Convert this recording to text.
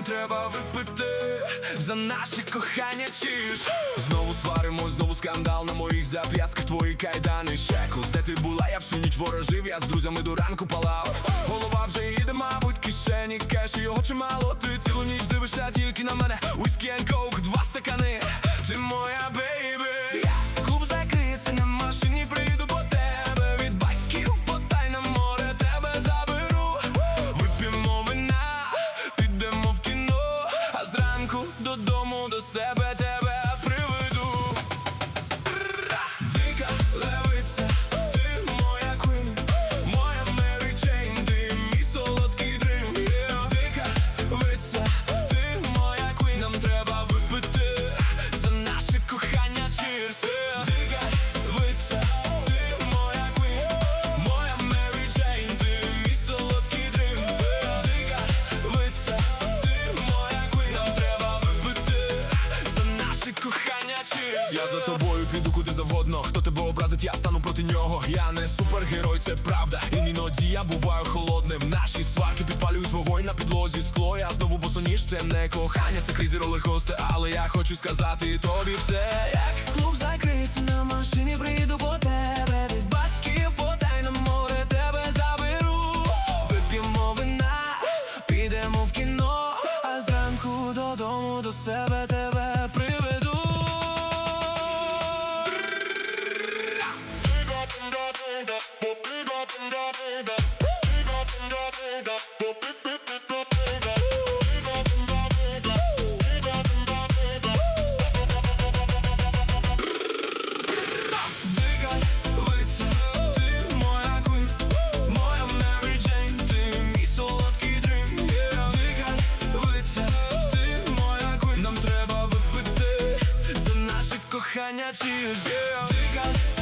треба випити за наше кохання, чиш. Знову сваримось, знову скандал на моїх зап'ясках, твої кайдани, шеклс. Де ти була, я всю ніч ворожив, я з друзями до ранку палав. Голова вже їде, мабуть, кишені кеш, і його чимало. Ти цілу ніч дивишся тільки на мене. Whisky and coke, 2 стакани, ти моя бейбі. Клуб закриється, на машині приїду по тебе. Від батьків потай на море тебе заберу. Вип'ємо вина, підемо в кіно, а зранку додому до себе тебе приведу. Дика левиця, ти моя квін, моя Мері Джейн, ти мій солодкий дрим. Дика левиця, ти моя квін, нам треба випити за наше кохання, чирс. Дика левиця, ти моя квін, моя Мері Джейн, ти мій солодкий дрим. Дика левиця, ти моя квін, нам треба випити за наше кохання, чирс. Я за тобою піду куди завгодно. Хто тебе образить, я стану проти нього. Я не супергерой, це правда, і іноді я буваю холодним. Наші сварки підпалюють вогонь на підлозі скло. Я знову босоніж, це не кохання, це крізі ролеркостер. Але я хочу сказати тобі все. Як клуб закриється, на машині приїду по тебе. Від батьків потай на море тебе заберу. Вип'ємо вина, підемо в кіно, а зранку додому до себе тебе приведу. Дика левиця, ти моя квін, моя Мері Джейн, ти мій солодкий дрим. Дика левиця, ти моя квін, нам треба випити за наше кохання, чирс. Дика